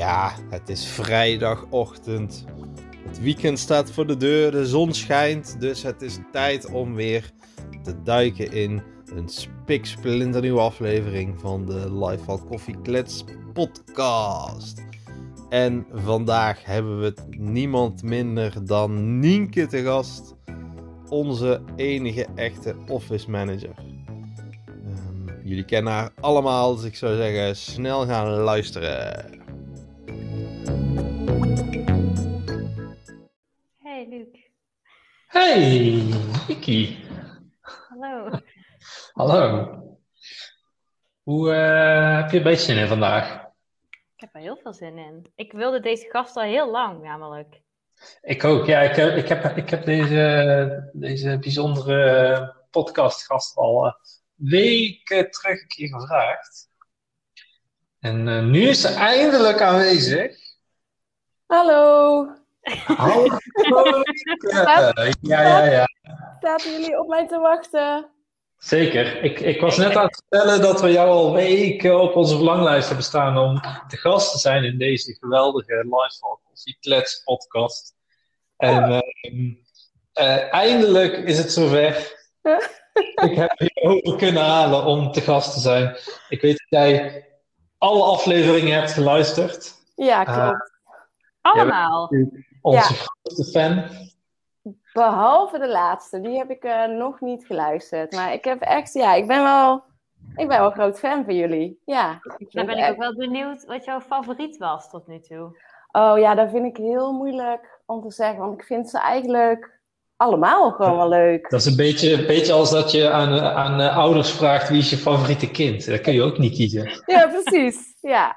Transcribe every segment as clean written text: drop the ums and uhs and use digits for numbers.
Ja, het is vrijdagochtend. Het weekend staat voor de deur, de zon schijnt. Dus het is tijd om weer te duiken in een spiksplinternieuwe aflevering van de Lifeval Koffie Klets podcast. En vandaag hebben we niemand minder dan Nienke te gast. Onze enige echte office manager. Jullie kennen haar allemaal, dus ik zou zeggen snel gaan luisteren. Hey Luc. Hey, Vicky. Hallo. Hallo. Hoe heb je een beetje zin in vandaag? Ik heb er heel veel zin in. Ik wilde deze gast al heel lang namelijk. Ik ook. Ja, ik heb deze bijzondere podcastgast al weken terug een keer gevraagd. En nu is ze eindelijk aanwezig. Hallo. Hallo. Ja. Zaten jullie op mij te wachten? Zeker. Ik was net aan het vertellen dat we jou al weken op onze verlanglijst hebben staan om te gast te zijn in deze geweldige Lifeval Koffie Klets podcast. En eindelijk is het zover. Ik heb je over kunnen halen om te gast te zijn. Ik weet dat jij alle afleveringen hebt geluisterd. Ja, klopt. Allemaal. Onze grootste fan. Behalve de laatste, die heb ik nog niet geluisterd. Maar ik heb echt, ik ben wel een groot fan van jullie. Ja. Dan ben ik ook wel benieuwd wat jouw favoriet was tot nu toe. Oh ja, dat vind ik heel moeilijk om te zeggen. Want ik vind ze eigenlijk allemaal gewoon wel leuk. Dat is een beetje als dat je aan ouders vraagt wie is je favoriete kind. Dat kun je ook niet kiezen. Ja, precies. Ja.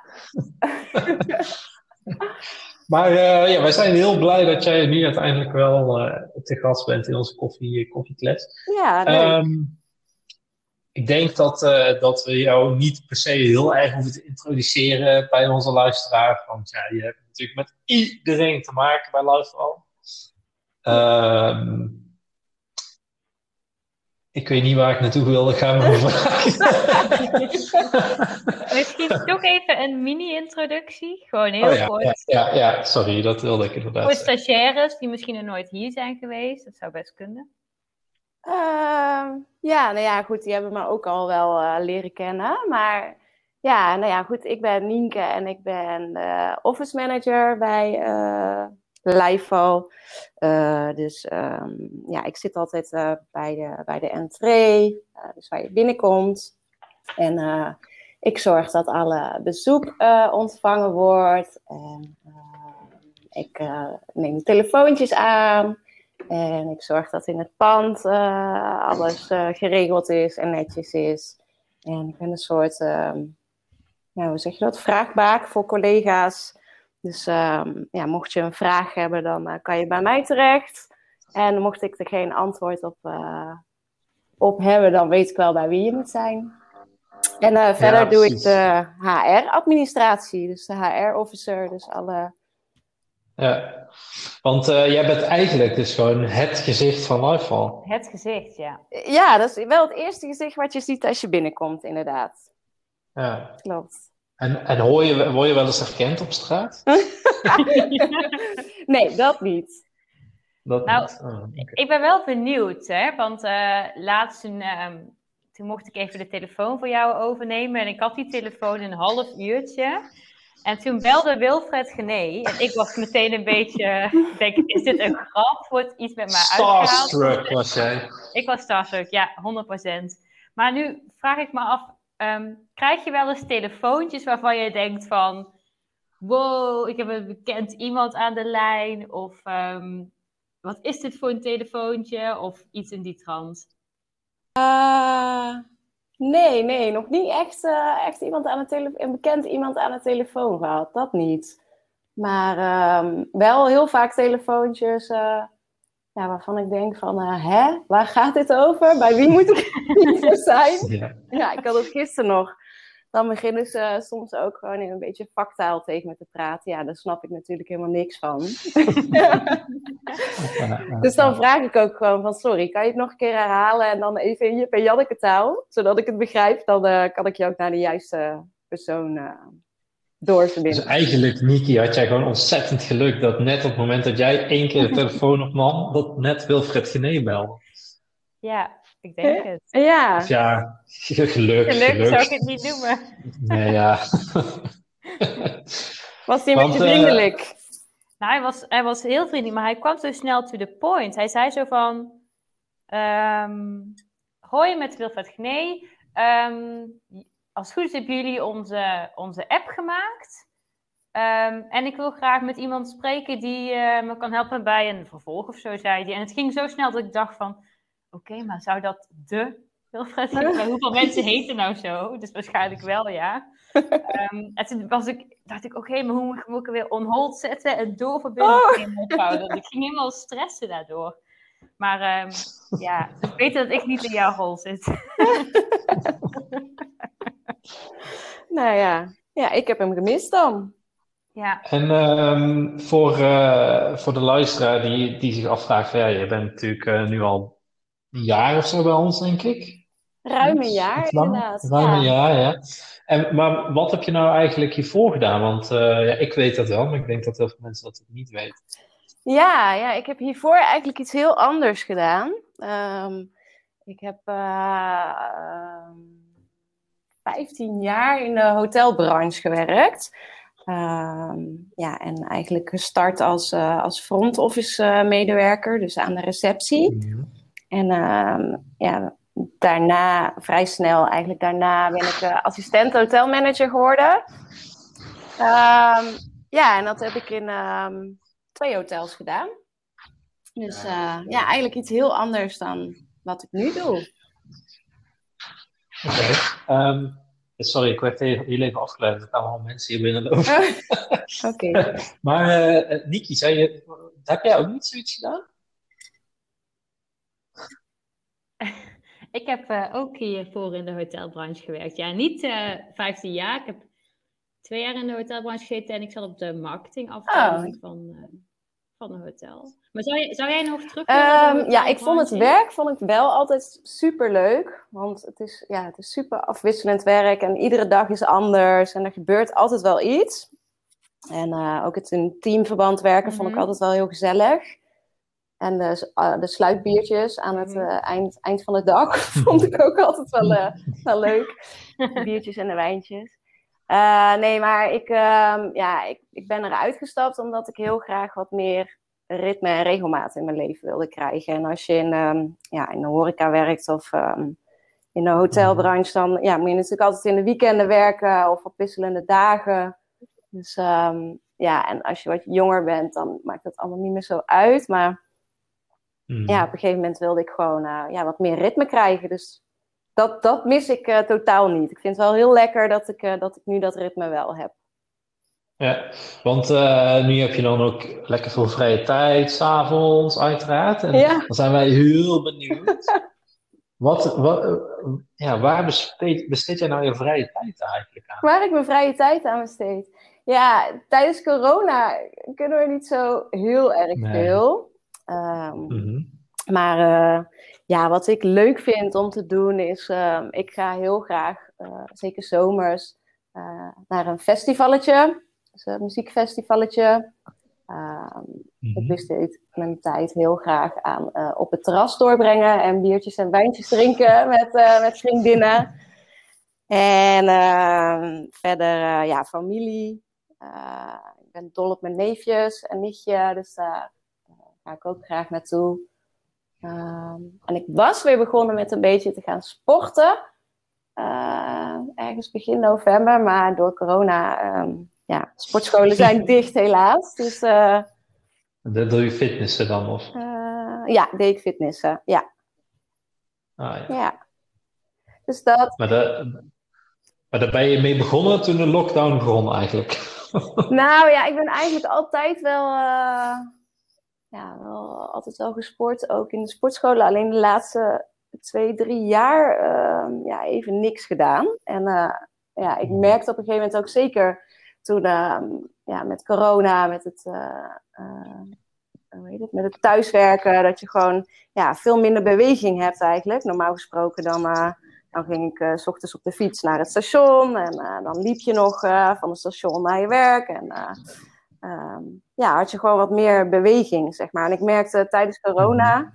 Maar wij zijn heel blij dat jij nu uiteindelijk wel te gast bent in onze koffieklets. Ja, leuk. Ik denk dat we jou niet per se heel erg hoeven te introduceren bij onze luisteraar. Want ja, je hebt natuurlijk met iedereen te maken bij Lifeval. Ik weet niet waar ik naartoe wilde gaan met mijn vraag. Misschien toch even een mini-introductie. Gewoon heel kort. Ja, sorry, dat wilde ik inderdaad Voor zeggen. stagiaires die misschien nog nooit hier zijn geweest. Dat zou best kunnen. Goed, die hebben me ook al wel leren kennen. Maar goed, ik ben Nienke en ik ben office manager bij Lifeval. Ik zit altijd bij de entree, dus waar je binnenkomt. En ik zorg dat alle bezoek ontvangen wordt. En ik neem de telefoontjes aan. En ik zorg dat in het pand alles geregeld is en netjes is. En ik ben een soort, hoe zeg je dat, vraagbaak voor collega's. Dus mocht je een vraag hebben, dan kan je bij mij terecht. En mocht ik er geen antwoord op hebben, dan weet ik wel bij wie je moet zijn. En verder doe ik de HR-administratie, dus de HR-officer, dus alle... Ja, want jij bent eigenlijk dus gewoon het gezicht van Lifeval. Het gezicht, ja. Ja, dat is wel het eerste gezicht wat je ziet als je binnenkomt, inderdaad. Ja. Klopt. En word je wel eens herkend op straat? Nee, dat niet. Ik ben wel benieuwd, hè, want laatst toen mocht ik even de telefoon voor jou overnemen en ik had die telefoon een half uurtje. En toen belde Wilfred Gené en ik was meteen een beetje, is dit een grap? Wordt iets met mij uitgehaald? Starstruck was jij. Ik was starstruck, ja, 100%. Maar nu vraag ik me af, krijg je wel eens telefoontjes waarvan je denkt van, wow, ik heb een bekend iemand aan de lijn, of wat is dit voor een telefoontje, of iets in die trant? Nee, nog niet echt iemand een bekend iemand aan de telefoon gehad, dat niet. Maar wel heel vaak telefoontjes waarvan ik denk van, waar gaat dit over? Bij wie moet ik hier zijn? Ja, ik had het gisteren nog. Dan beginnen ze soms ook gewoon in een beetje vaktaal tegen me te praten. Ja, daar snap ik natuurlijk helemaal niks van. Dus dan vraag ik ook gewoon van, sorry, kan je het nog een keer herhalen? En dan even in Jip en Janneke taal, zodat ik het begrijp. Dan kan ik je ook naar de juiste persoon doorverbinden. Dus eigenlijk, Niki, had jij gewoon ontzettend geluk dat net op het moment dat jij 1 keer de telefoon opnam, dat net Wilfred Genee belde. Ja, ik denk het. Ja. Of ja, geluk. Zou ik het niet noemen. Nee, ja. Was hij Want, met je vriendelijk? Nou, hij was heel vriendelijk, maar hij kwam zo snel to the point. Hij zei zo van... hoi, met Wilfred Genee. Als het goed is hebben jullie onze app gemaakt. En ik wil graag met iemand spreken die me kan helpen bij een vervolg of zo, zei hij. En het ging zo snel dat ik dacht van... Oké, maar zou dat Wilfred Genee... Maar hoeveel mensen heten nou zo? Dus waarschijnlijk wel, ja. En toen dacht ik, oké, maar hoe moet ik weer on hold zetten en doorverbinden ophouden? Dus ik ging helemaal stressen daardoor. Maar ja, het is beter dat ik niet in jouw rol zit. Nou ja, ik heb hem gemist dan. Ja. En voor de luisteraar die zich afvraagt, van, ja, je bent natuurlijk nu al een jaar of zo bij ons, denk ik. Ruim een jaar, Iets lang? inderdaad. Ruim een jaar, ja. Maar wat heb je nou eigenlijk hiervoor gedaan? Want ja, ik weet dat wel, maar ik denk dat heel veel mensen dat niet weten. Ja, ik heb hiervoor eigenlijk iets heel anders gedaan. Ik heb 15 jaar in de hotelbranche gewerkt. En eigenlijk gestart als front office medewerker, dus aan de receptie. Mm-hmm. En daarna, vrij snel eigenlijk daarna, ben ik assistent hotelmanager geworden. En dat heb ik in 2 hotels gedaan. Dus eigenlijk iets heel anders dan wat ik nu doe. Oké. Sorry, ik werd heel even afgeleid. Er kwamen al mensen hier binnenlopen. Oké. Maar Niki, heb jij ook niet zoiets gedaan? Ik heb ook hiervoor in de hotelbranche gewerkt. Ja, niet 15 jaar. Ik heb 2 jaar in de hotelbranche gezeten en ik zat op de marketingafdeling van een hotel. Maar zou jij nog terug willen? Ik vond het werk wel altijd super leuk. Want het is super afwisselend werk en iedere dag is anders en er gebeurt altijd wel iets. En ook het in teamverband werken vond ik altijd wel heel gezellig. En de sluitbiertjes aan het eind van de dag vond ik ook altijd wel leuk. De biertjes en de wijntjes. Nee, maar ik ben eruit gestapt omdat ik heel graag wat meer ritme en regelmaat in mijn leven wilde krijgen. En als je in de horeca werkt of in de hotelbranche, dan moet je natuurlijk altijd in de weekenden werken of op wisselende dagen. Dus en als je wat jonger bent, dan maakt dat allemaal niet meer zo uit. Maar op een gegeven moment wilde ik gewoon wat meer ritme krijgen. Dus dat mis ik totaal niet. Ik vind het wel heel lekker dat ik nu dat ritme wel heb. Ja, want nu heb je dan ook lekker veel vrije tijd, 's avonds uiteraard. En dan zijn wij heel benieuwd. Waar besteed jij nou je vrije tijd eigenlijk aan? Waar ik mijn vrije tijd aan besteed? Ja, tijdens corona kunnen we niet zo heel erg veel. Maar wat ik leuk vind om te doen is... ik ga heel graag, zeker zomers, naar een festivalletje. Dus een muziekfestivalletje. Ik besteed mijn tijd heel graag aan op het terras doorbrengen en biertjes en wijntjes drinken met vriendinnen. En verder, familie. Ik ben dol op mijn neefjes en nichtje, dus daar ga ik ook graag naartoe. En ik was weer begonnen met een beetje te gaan sporten. Ergens begin november, maar door corona... sportscholen zijn dicht helaas. Dus, Dat doe je fitnessen dan? Of? Deed ik fitnessen, ja. Ja. Dus dat... Maar daar ben je mee begonnen toen de lockdown begon eigenlijk? Nou ja, ik ben eigenlijk altijd wel altijd wel gesport. Ook in de sportscholen. Alleen de laatste 2-3 jaar even niks gedaan. En ik merkte op een gegeven moment ook zeker... Toen met corona, met het thuiswerken, dat je gewoon veel minder beweging hebt eigenlijk. Normaal gesproken Dan ging ik 's ochtends op de fiets naar het station. En dan liep je nog van het station naar je werk. En had je gewoon wat meer beweging, zeg maar. En ik merkte tijdens corona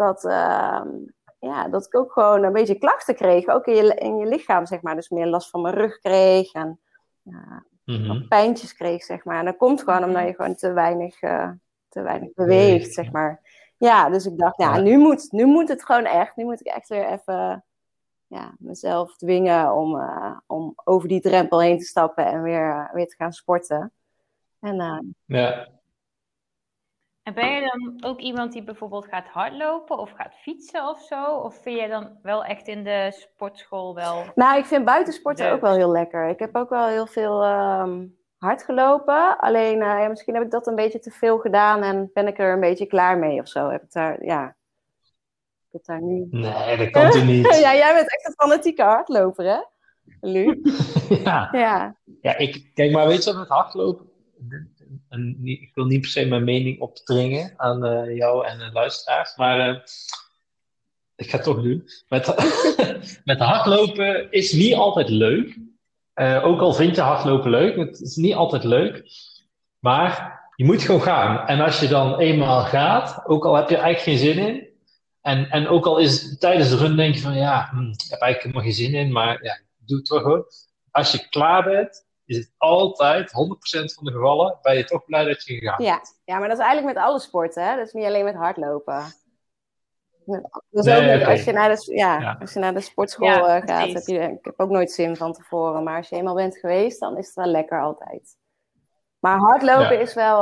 dat ik ook gewoon een beetje klachten kreeg. Ook in je lichaam, zeg maar. Dus meer last van mijn rug kreeg. En wat pijntjes kreeg, zeg maar. En dat komt gewoon omdat je gewoon te weinig beweegt, zeg maar. Ja, dus ik dacht, nu moet het gewoon echt. Nu moet ik echt weer even mezelf dwingen om over die drempel heen te stappen en weer te gaan sporten. En ben je dan ook iemand die bijvoorbeeld gaat hardlopen of gaat fietsen of zo? Of vind je dan wel echt in de sportschool wel... Nou, ik vind buitensporten ook wel heel lekker. Ik heb ook wel heel veel hard gelopen. Alleen, misschien heb ik dat een beetje te veel gedaan en ben ik er een beetje klaar mee of zo. Heb ik daar nu... Nee, dat kan toch niet? Ja, jij bent echt een fanatieke hardloper, hè? Lu? Ja, kijk, maar weet je wat met hardlopen? Ik wil niet per se mijn mening opdringen aan jou en de luisteraars, maar ik ga het toch doen. Met hardlopen is niet altijd leuk. Ook al vind je hardlopen leuk, het is niet altijd leuk. Maar je moet gewoon gaan. En als je dan eenmaal gaat, ook al heb je eigenlijk geen zin in, en ook al is tijdens de run denk je van ik heb eigenlijk helemaal geen zin in, maar doe het toch gewoon. Als je klaar bent, is het altijd, 100% van de gevallen, ben je toch blij dat je gegaan bent. Ja, maar dat is eigenlijk met alle sporten, hè? Dat is niet alleen met hardlopen. Dus ook als je naar de sportschool gaat, ik heb ook nooit zin van tevoren. Maar als je eenmaal bent geweest, dan is het wel lekker altijd. Maar hardlopen is wel...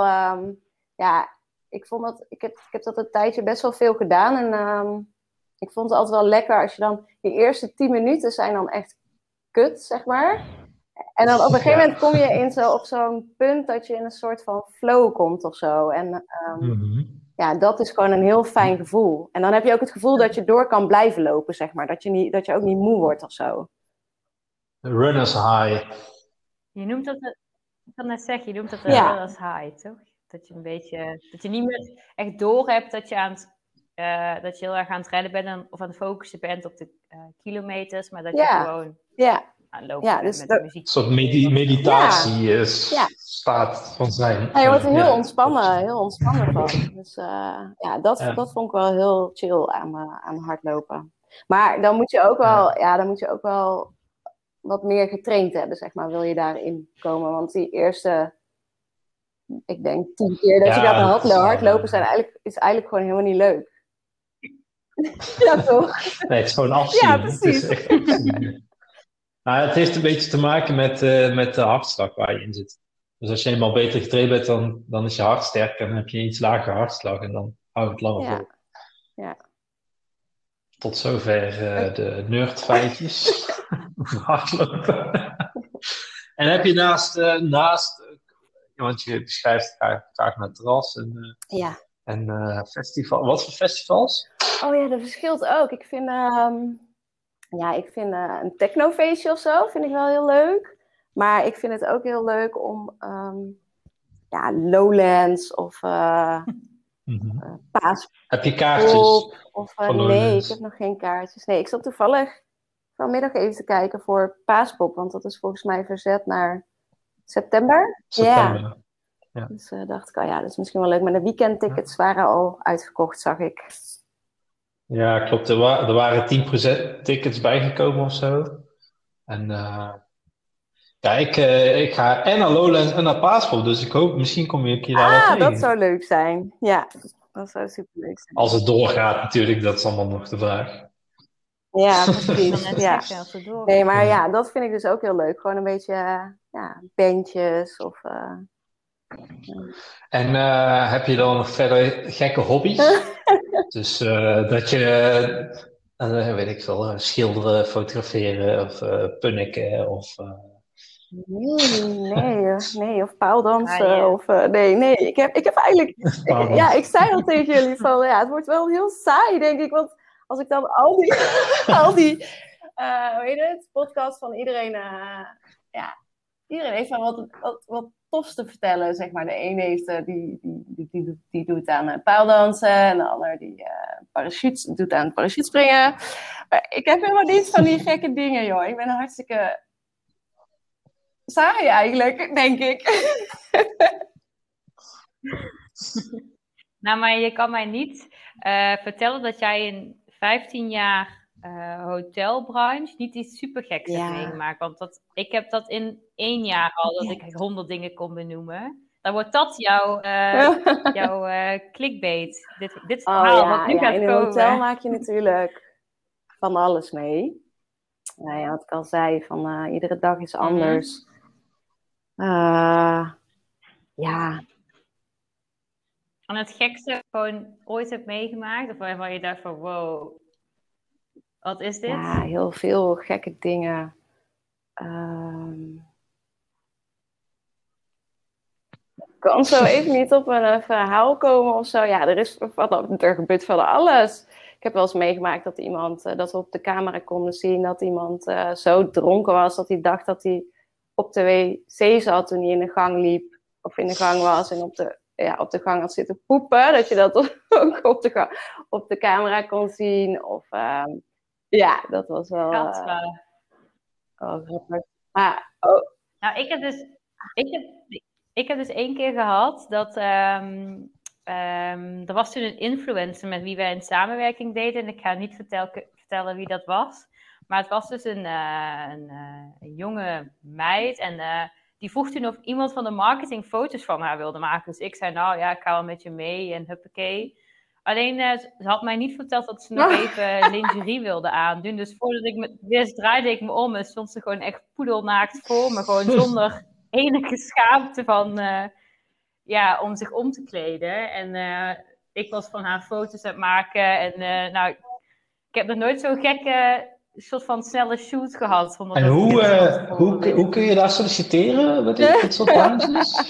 ik heb dat een tijdje best wel veel gedaan. En ik vond het altijd wel lekker als je dan... Je eerste 10 minuten zijn dan echt kut, zeg maar. En dan op een gegeven moment kom je op zo'n punt dat je in een soort van flow komt of zo. En dat is gewoon een heel fijn gevoel. En dan heb je ook het gevoel dat je door kan blijven lopen, zeg maar. Dat je ook niet moe wordt of zo. Runners high. Je noemt dat, ik kan net zeggen, je noemt dat runners high, toch? Dat je een beetje, dat je niet meer echt door hebt dat je dat je heel erg aan het rennen bent of aan het focussen bent op de kilometers, maar dat je gewoon aan lopen bent met de muziek. Een soort meditatie staat van zijn. Ja, je wordt er heel ontspannen van. Dus dat vond ik wel heel chill aan hardlopen. Maar dan moet je ook wel wat meer getraind hebben, zeg maar, wil je daarin komen. Want die eerste, ik denk 10 keer dat je gaat hardlopen is eigenlijk gewoon helemaal niet leuk. Ja, toch? Nee, het is gewoon afzien. Ja, precies. Het heeft een beetje te maken met de hartslag waar je in zit. Dus als je eenmaal beter getraind bent, dan is je hart sterker en dan heb je een iets lagere hartslag en dan houdt het langer vol. Ja. Tot zover de nerdfeitjes over hardlopen. En heb je naast want je beschrijft graag naar terras en festival. Wat voor festivals? Oh ja, dat verschilt ook. Ik vind een technofeestje of zo vind ik wel heel leuk. Maar ik vind het ook heel leuk om Lowlands of Paaspop. Heb je kaartjes? Nee, ik heb nog geen kaartjes. Nee, ik zat toevallig vanmiddag even te kijken voor Paaspop. Want dat is volgens mij verzet naar september. Ja. Dus dacht ik, dat is misschien wel leuk. Maar de weekendtickets waren al uitverkocht, zag ik. Ja, klopt. Er waren 10% tickets bijgekomen of zo. En ik ga en naar Lowlands en naar Paaspop. Dus ik hoop, misschien kom je een keer daar wel tegen. Dat zou leuk zijn. Ja, dat zou super leuk zijn. Als het doorgaat natuurlijk, dat is allemaal nog de vraag. Ja, precies. Nee, maar dat vind ik dus ook heel leuk. Gewoon een beetje bandjes of... En heb je dan nog verder gekke hobby's? Dus dat je, weet ik veel, schilderen, fotograferen of punniken of... Nee, of paaldansen of... nee, ik heb eigenlijk... ik zei al tegen jullie van, het wordt wel heel saai, denk ik, want als ik dan al die podcast van iedereen iedereen heeft wel wat tofs te vertellen, zeg maar. De een heeft, die doet aan pijldansen en de ander die doet aan parachutespringen. Maar ik heb helemaal niets van die gekke dingen, joh. Ik ben hartstikke saai eigenlijk, denk ik. Nou, maar je kan mij niet vertellen dat jij in 15 jaar hotelbranche niet iets supergeks hebt meegemaakt. Want ik heb dat in 1 jaar al, dat ik 100 dingen kon benoemen. Dan wordt dat jouw clickbait. Dit verhaal wat nu gaat in een komen. hotel maak je natuurlijk van alles mee. Nou ja, wat ik al zei, van iedere dag is anders. Ja. En het gekste gewoon ooit hebt meegemaakt? Of waarvan je dacht van, wow, wat is dit? Ja, heel veel gekke dingen. Ik kan zo even niet op een verhaal komen of zo. Ja, er gebeurt van alles. Ik heb wel eens meegemaakt dat dat we op de camera konden zien dat iemand zo dronken was dat hij dacht dat hij op de wc zat toen hij in de gang liep. Of in de gang was en op de gang had zitten poepen. Dat je dat ook op de camera kon zien. Of dat was wel grappig. Nou, ik heb dus 1 keer gehad dat er was toen een influencer met wie wij een samenwerking deden. En ik ga niet vertellen wie dat was. Maar het was dus een jonge meid. En die vroeg toen of iemand van de marketing foto's van haar wilde maken. Dus ik zei, nou ja, ik ga wel met je mee en huppakee. Alleen, ze had mij niet verteld dat ze nog even lingerie wilde aandoen. Dus voordat ik me wist, draaide ik me om en stond ze gewoon echt poedelnaakt voor me. Gewoon zonder enige schaamte van, om zich om te kleden. En ik was van haar foto's aan het maken. En ik heb nog nooit zo'n gekke soort van snelle shoot gehad. En hoe kun je daar solliciteren? Wat is dit soort baantjes?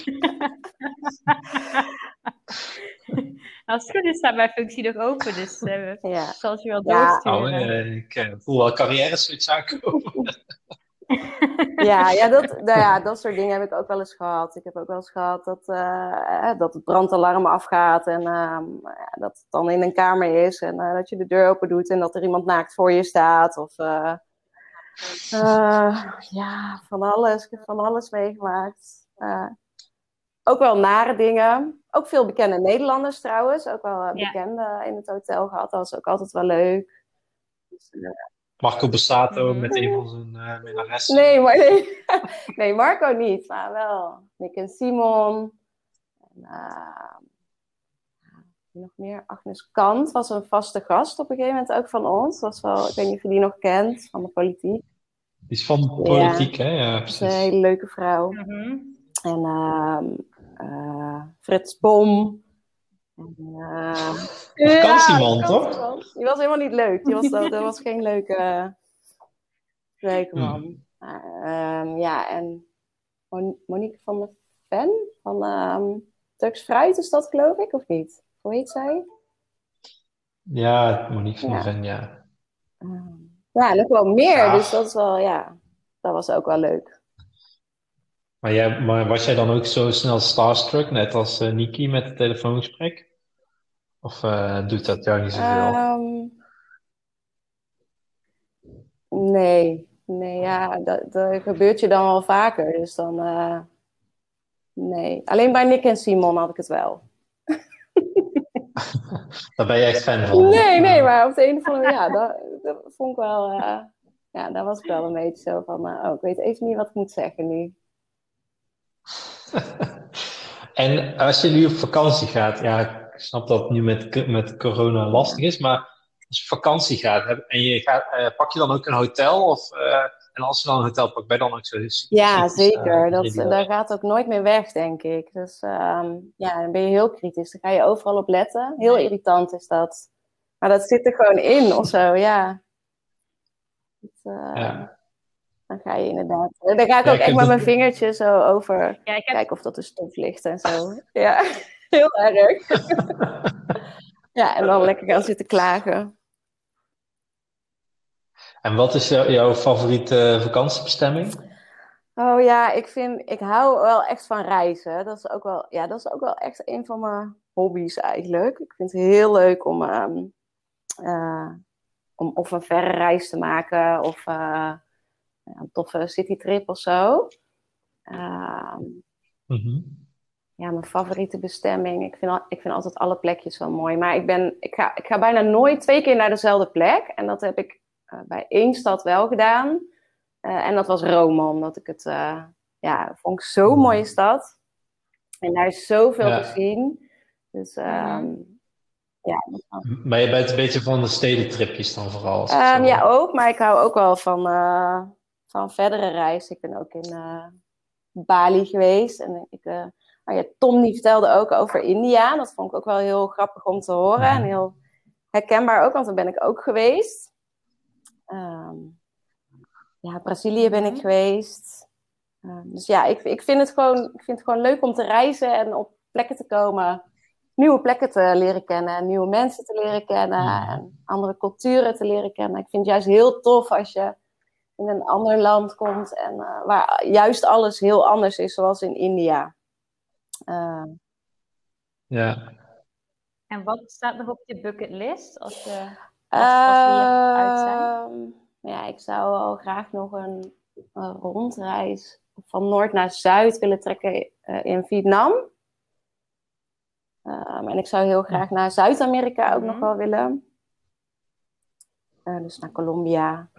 Als het goed is, staat mijn functie nog open. Dus zal het je wel doorsturen. Ik voel wel carrière-switch aankomen. Dat soort dingen heb ik ook wel eens gehad. Ik heb ook wel eens gehad dat het brandalarm afgaat en dat het dan in een kamer is en dat je de deur open doet en dat er iemand naakt voor je staat. Of van alles. Ik heb van alles meegemaakt. Ook wel nare dingen. Ook veel bekende Nederlanders trouwens. Ook wel bekende in het hotel gehad. Dat was ook altijd wel leuk. Dus, Marco Borsato met een van zijn minnaressen. Nee, Marco niet. Maar wel Nick en Simon. En, nog meer. Agnes Kant was een vaste gast op een gegeven moment ook van ons. Was wel, ik weet niet of je die nog kent, van de politiek. Die is van de politiek, hè? Ja, precies. Een hele leuke vrouw. Mm-hmm. En Frits Bom. Vakantieman, toch? Die was helemaal niet leuk. Dat was geen leuke man. En Monique van der Ven van Turks Fruit is dat, geloof ik, of niet? Hoe heet zij? Ja, Monique van der Ven, ja. Nog wel meer. Dus dat is wel, dat was ook wel leuk. Maar was jij dan ook zo snel starstruck, net als Niki met het telefoongesprek? Of doet dat jou niet zoveel? Nee, dat gebeurt je dan wel vaker. Dus dan, nee. Alleen bij Nick en Simon had ik het wel. Daar ben je echt fan van? Nee, maar op de een of andere manier, dat vond ik wel, daar was ik wel een beetje zo van, ik weet even niet wat ik moet zeggen nu. En als je nu op vakantie gaat, ik snap dat het nu met corona lastig is, maar als je op vakantie gaat en je gaat, pak je dan ook een hotel? En als je dan een hotel pakt, ben je dan ook zo super? Ja, zeker. Dat gaat ook nooit meer weg, denk ik. Dus dan ben je heel kritisch. Dan ga je overal op letten. Heel irritant is dat. Maar dat zit er gewoon in of zo, ja. Dan ga je inderdaad... Dan ga ik ook echt met mijn vingertje zo over... Kijken of dat er stof ligt en zo. Ja, heel erg. En dan lekker gaan zitten klagen. En wat is jouw favoriete vakantiebestemming? Oh ja, ik hou wel echt van reizen. Dat is ook wel echt een van mijn hobby's eigenlijk. Ik vind het heel leuk om of een verre reis te maken of een toffe citytrip of zo. Ehm, Mhm. ja, mijn favoriete bestemming. Ik vind altijd alle plekjes wel mooi. Maar ik ga bijna nooit 2 keer naar dezelfde plek. En dat heb ik bij 1 stad wel gedaan. En dat was Rome, omdat ik het vond ik zo'n mooie stad. En daar is zoveel te Ja. zien. Dus ja. Maar je bent een beetje van de stedentripjes dan vooral, als ik zo Ja, hoor. ook. Maar ik hou ook wel van verdere reizen. Ik ben ook in Bali geweest. En Tom die vertelde ook over India. Dat vond ik ook wel heel grappig om te horen. En heel herkenbaar ook, want daar ben ik ook geweest. Brazilië ben ik geweest. Dus ja, ik vind het gewoon leuk om te reizen en op plekken te komen. Nieuwe plekken te leren kennen. Nieuwe mensen te leren kennen. En andere culturen te leren kennen. Ik vind het juist heel tof als je in een ander land komt. En waar juist alles heel anders is, zoals in India. Ja. En wat staat nog op je bucketlist als we hier uit zijn? Ja, ik zou wel graag nog een rondreis van noord naar zuid willen trekken in Vietnam. En ik zou heel graag naar Zuid-Amerika ook nog wel willen. Dus naar Colombia.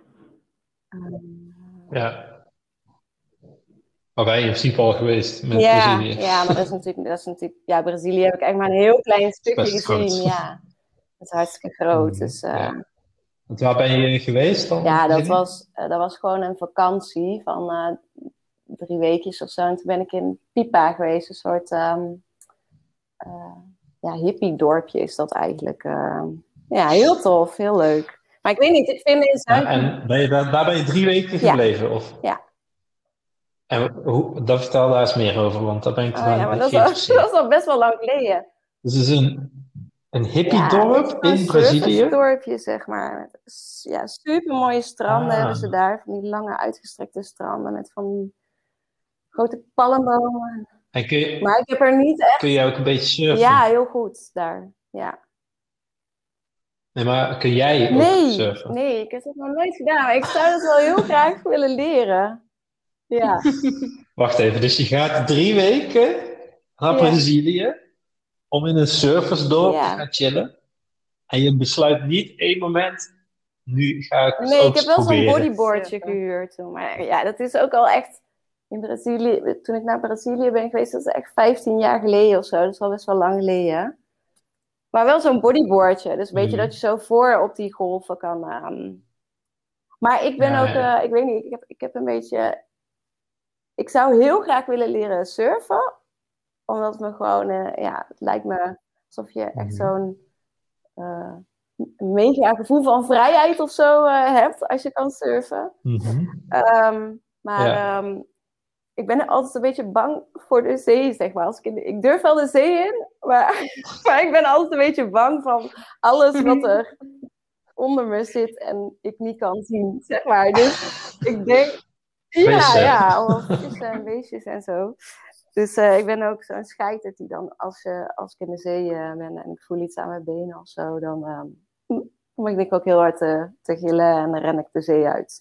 Ja. Maar ben je in principe al geweest met Brazilië? Ja, maar dat is natuurlijk... Ja, Brazilië heb ik eigenlijk maar een heel klein stukje best groot. gezien. Ja, dat is hartstikke groot. Dus, Ja. Want waar ben je geweest dan? Ja, dat was gewoon een vakantie van 3 weekjes of zo. En toen ben ik in Pipa geweest. Een soort hippie-dorpje is dat eigenlijk. Ja, heel tof, heel leuk. Maar ik weet niet, ik vind in Zuid... En daar ben je 3 weken gebleven? Of? Ja. En daar vertel daar eens meer over, want daar ben ik maar dat is al best wel lang geleden. Dus het is een hippiedorp in Brazilië? Een dorpje, zeg maar. Ja, super mooie stranden hebben ze daar. Van die lange uitgestrekte stranden met van die grote palmbomen. Maar ik heb er niet echt... Kun je ook een beetje surfen? Ja, heel goed daar. Ja. Nee, maar kun jij ook surfen? Nee, ik heb het nog nooit gedaan. Maar ik zou dat wel heel graag willen leren. Ja. Wacht even, dus je gaat 3 weken naar Brazilië om in een surfersdorp te gaan chillen. En je besluit niet 1 moment, nu ga ik het ook ik heb wel proberen. Zo'n bodyboardje gehuurd toen. Maar ja, dat is ook al echt... In Brazilië, toen ik naar Brazilië ben geweest, dat is echt 15 jaar geleden of zo. Dat is al best wel lang geleden. Maar wel zo'n bodyboardje. Dus weet je dat je zo voor op die golven kan... Maar ik ben ook... ik weet niet, ik heb een beetje... Ik zou heel graag willen leren surfen. Omdat het me gewoon... het lijkt me alsof je echt zo'n... mega gevoel van vrijheid of zo hebt als je kan surfen. Ik ben altijd een beetje bang voor de zee, zeg maar. Ik durf wel de zee in, maar ik ben altijd een beetje bang van alles wat er onder me zit en ik niet kan zien, zeg maar. Dus ik denk... allemaal vissen en beestjes en zo. Dus ik ben ook zo'n scheiter die dan, als ik in de zee ben en ik voel iets aan mijn benen of zo, dan kom ik denk ook heel hard te gillen en dan ren ik de zee uit.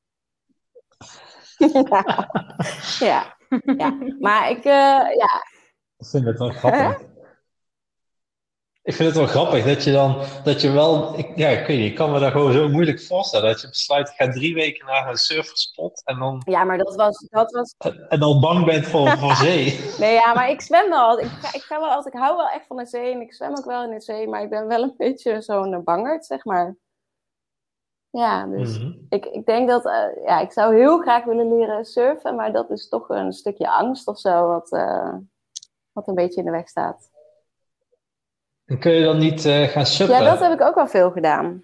ja. Maar ik vind het wel grappig. Ik vind het wel grappig dat je wel... Ik weet niet, ik kan me daar gewoon zo moeilijk voorstellen. Dat je besluit, ik ga 3 weken naar een surferspot en dan... Ja, maar dat was... En dan bang bent voor zee. Nee, ja, maar ik zwem wel. Ik hou wel echt van de zee en ik zwem ook wel in de zee. Maar ik ben wel een beetje zo'n bangerd, zeg maar. Ja, dus ik denk dat... ik zou heel graag willen leren surfen, maar dat is toch een stukje angst of zo wat een beetje in de weg staat. En kun je dan niet gaan suppen? Ja, dat heb ik ook wel veel gedaan.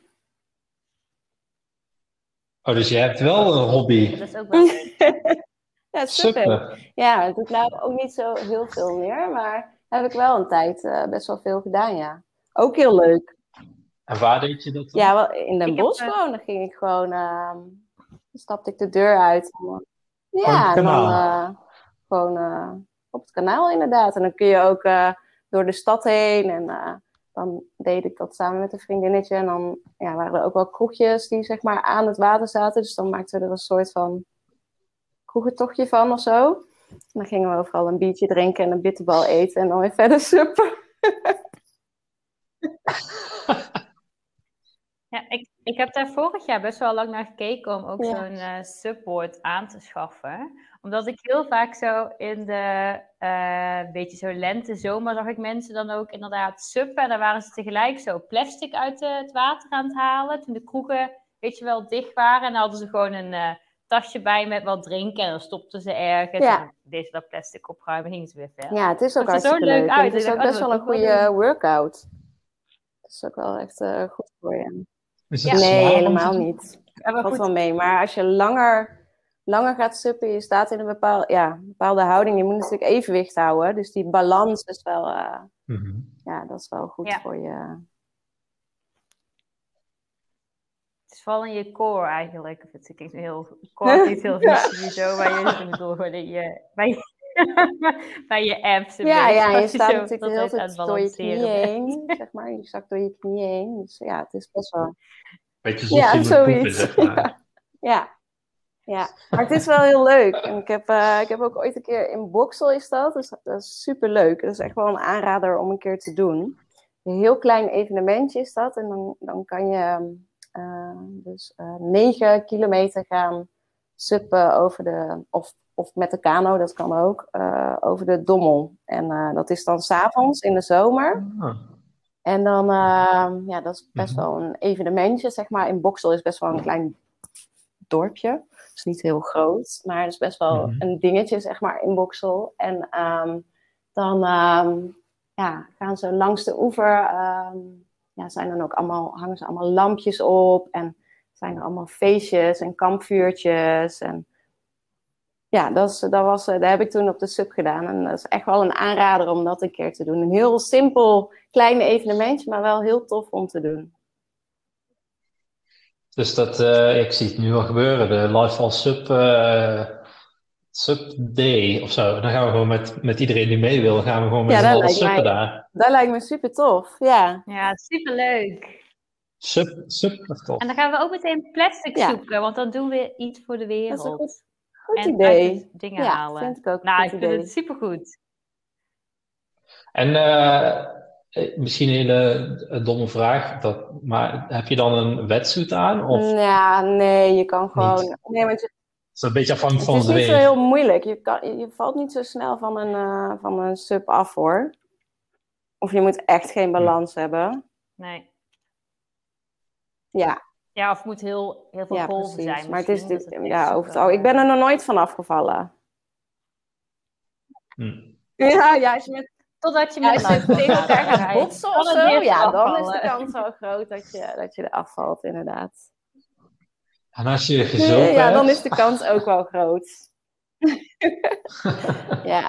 Oh, dus je hebt wel een hobby. Dat is ook wel... Ja, suppen. Ja, dat doe ik nou ook niet zo heel veel meer, maar heb ik wel een tijd best wel veel gedaan, ja. Ook heel leuk. En waar deed je dat dan? Ja, wel in Den Bosch gewoon. Dan ging ik gewoon... dan stapte ik de deur uit. Ja, en dan kanaal. gewoon op het kanaal inderdaad. En dan kun je ook door de stad heen. En dan deed ik dat samen met een vriendinnetje. En dan waren er ook wel kroegjes die zeg maar aan het water zaten. Dus dan maakten we er een soort van kroegentochtje van of zo. En dan gingen we overal een biertje drinken en een bitterbal eten. En dan weer verder suppen. Ja, ik heb daar vorig jaar best wel lang naar gekeken om ook Ja. zo'n subboard aan te schaffen. Omdat ik heel vaak zo in de beetje zo lente, zomer zag ik mensen dan ook inderdaad suppen. En dan waren ze tegelijk zo plastic uit het water aan het halen. Toen de kroegen, weet je wel, dicht waren. En dan hadden ze gewoon een tasje bij met wat drinken. En dan stopten ze ergens. Ja. En dan deden ze dat plastic opruimen en gingen ze weer verder. Ja, het is ook Dat ziet er hartstikke zo leuk leuk. uit. En het is Ik ook dacht, best oh, wel dat een wil ik goede doen. workout. Dat is ook wel echt goed voor je. Is het Ja. zwaar Nee, om te helemaal doen? niet. Ja, maar Valt goed, wel mee. Maar als je langer gaat suppen, je staat in een bepaalde houding. Je moet natuurlijk evenwicht houden. Dus die balans is wel, Mhm. dat is wel goed Ja. voor je. het is vooral in je core eigenlijk. Of het klinkt heel core, klinkt heel vies sowieso. Maar ik bedoel gewoon in je, bij je abs. een Ja, beetje, ja, als je staat zo natuurlijk de hele altijd aan het tijd door je knieën balanceren bent. heen. Zeg maar, je zakt door je knieën heen. Dus ja, het is best wel... Beetje zoals je moet poepen, zeg maar. Ja, maar het is wel heel leuk. En ik heb ook ooit een keer in Boxel is dat. Dus dat is super leuk. Dat is echt wel een aanrader om een keer te doen. Een heel klein evenementje is dat. En dan kan je 9 kilometer gaan suppen over de... Of met de kano, dat kan ook. Over de Dommel. En dat is dan 's avonds in de zomer. Ah. En dan, dat is best wel een evenementje, zeg maar. In Boxel is best wel een klein dorpje. Het is niet heel groot, maar het is best wel een dingetje, zeg maar, in Boxel. En dan gaan ze langs de oever, zijn dan ook hangen ze allemaal lampjes op. En zijn er allemaal feestjes en kampvuurtjes. En ja, daar heb ik toen op de sub gedaan. En dat is echt wel een aanrader om dat een keer te doen. Een heel simpel, klein evenementje, maar wel heel tof om te doen. Dus ik zie het nu al gebeuren. De Lifestyle Sub Day of zo. Dan gaan we gewoon met iedereen die mee wil, gaan we gewoon met z'n allen suppen daar. Dat lijkt me super tof, ja. Ja, superleuk. Super tof. En dan gaan we ook meteen plastic Ja. zoeken, want dan doen we iets voor de wereld. Dat is een goed en idee. uit de dingen Ja, halen. vind ik ook een Nou, goed ik vind idee. het supergoed. En misschien een hele domme vraag, maar heb je dan een wetsuit aan? Of Ja, nee, je kan gewoon... niet? Nee, want Is dat een beetje afhankelijk het van is het niet zo weer? heel moeilijk. Je valt niet zo snel van een sub af, hoor. Of je moet echt geen balans hebben. Nee. Ja, Ja, of het moet heel veel golven precies. zijn Maar het is misschien, dat ja, echt over het super, ik ben er nog nooit van afgevallen. Hm. Ja, als je met Totdat je Ja, met als je een tegen elkaar gaat botsen of kan het zo, weer ja, dan is afvallen. de kans wel groot dat je er afvalt, inderdaad. En als je gezopen Ja, dan hebt, is de kans ook wel groot. Ja.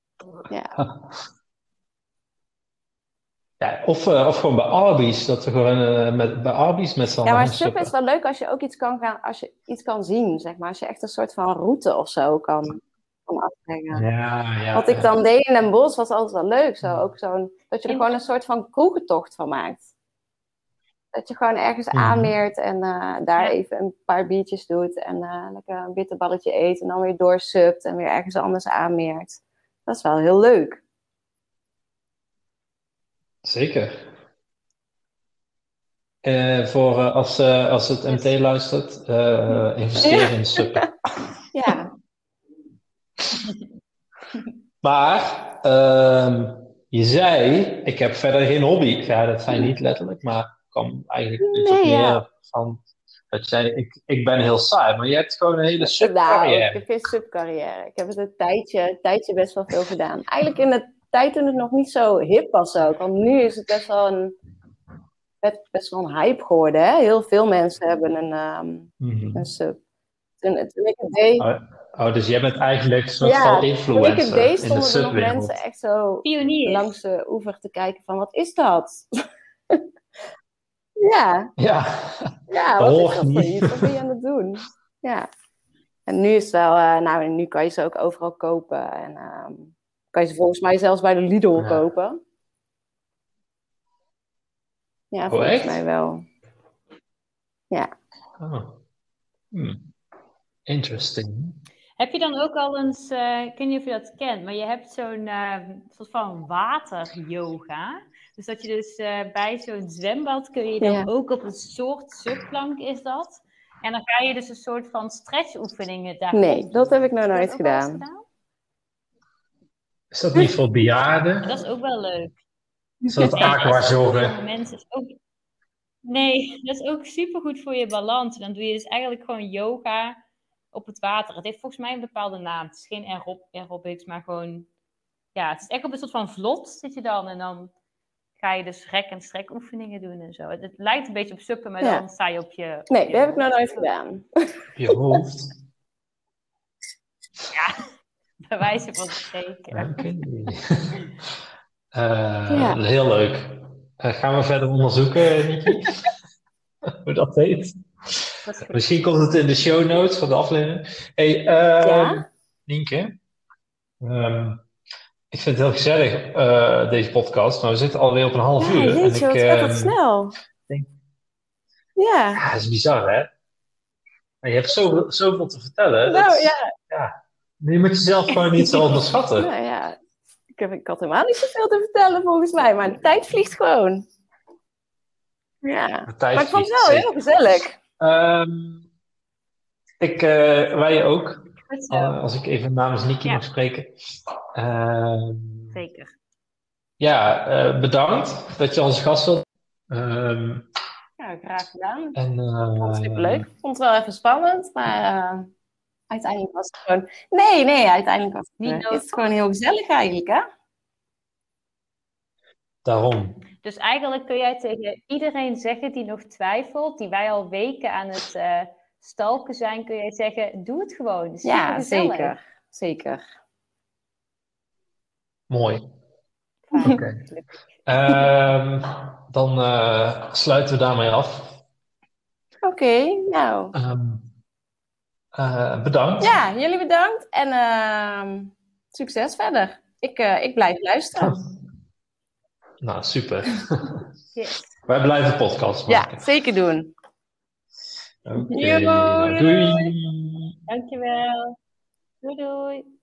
ja, of gewoon bij Arby's, dat we gewoon bij Arby's met z'n Ja, allen maar gaan suppen suppen. is wel leuk als je ook als je iets kan zien, zeg maar. Als je echt een soort van route of zo kan afleggen. Ja, Wat ik dan deed in Den Bosch was altijd wel leuk. Ook dat je er gewoon een soort van kroegentocht van maakt. Dat je gewoon ergens aanmeert en daar even een paar biertjes doet. En lekker een bitterballetje eet. En dan weer doorsupt en weer ergens anders aanmeert. Dat is wel heel leuk. Zeker. Als het MT luistert, investeer in suppen. Ja. Maar je zei, ik heb verder geen hobby. Ja, dat zei je niet letterlijk, maar kwam eigenlijk een beetje meer van dat jij, ik ben heel saai, maar je hebt gewoon een hele subcarrière. Nou, ik heb geen subcarrière. Ik heb het een tijdje best wel veel gedaan. Eigenlijk in de tijd toen het nog niet zo hip was ook. Want nu is het best wel een hype geworden. Hè? Heel veel mensen hebben een sub. Toen ik het deed... dus jij bent eigenlijk een soort van influencer toen ik het deed, in de stonden er nog subwereld. mensen echt zo Pioniers. langs de oever te kijken van, wat is dat? Ja, Ja, wat is dat voor iets? Wat ben je aan het doen? Ja. En nu is het wel, nu kan je ze ook overal kopen. En kan je ze volgens mij zelfs bij de Lidl kopen. Ja, volgens echt? mij wel. Ja. Oh. Interesting. Heb je dan ook al eens, ik weet niet of je dat kent, maar je hebt zo'n soort van water-yoga. Dus dat je dus bij zo'n zwembad kun je dan ook op een soort subplank is dat. En dan ga je dus een soort van stretchoefeningen daarop. Nee, dat heb ik nog nooit gedaan. Is dat niet voor bejaarden? Dat is ook wel leuk. Is dat aquajoggen? Mensen is ook... Nee, dat is ook supergoed voor je balans. Dan doe je dus eigenlijk gewoon yoga op het water. Het heeft volgens mij een bepaalde naam. Het is geen aerobics, maar gewoon... Ja, het is echt op een soort van vlot zit je dan. En dan ga je dus rek- en strekoefeningen doen en zo. Het lijkt een beetje op suppen, maar dan sta je op je... Nee, dat heb ik nog nooit gedaan. Op je hoofd? Ja, bij wijze van spreken. Oké. Heel leuk. Gaan we verder onderzoeken, Niki? Hoe dat heet? Misschien komt het in de show notes van de aflevering. Hey, Nienke. Ik vind het heel gezellig, deze podcast, maar we zitten alweer op een half uur. Jeetje, wat gaat dat snel. Ja, dat is bizar, hè? Maar je hebt zoveel te vertellen. Je moet jezelf gewoon niet zo onderschatten. Nou ja, ik had helemaal niet zoveel te vertellen volgens mij, maar de tijd vliegt gewoon. Ja, maar ik vond het wel heel gezellig. Wij ook. Als ik even namens Niki mag spreken. Zeker. Ja, bedankt dat je als gast wilt. Ja, graag gedaan. En, vond het superleuk. Ik vond het wel even spannend, maar uiteindelijk was het gewoon... Nee, uiteindelijk was het niet. Het is gewoon heel gezellig eigenlijk, hè? Daarom. Dus eigenlijk kun jij tegen iedereen zeggen die nog twijfelt, die wij al weken aan het stalken zijn, kun jij zeggen, doe het gewoon. Het is zeker. Mooi. Oké. Dan sluiten we daarmee af. Oké, nou. Bedankt. Ja, jullie bedankt en succes verder. Ik blijf luisteren. Nou, super. Yes. Wij blijven podcast maken. Ja, zeker doen. Oké, doei. Dankjewel. Doei doei.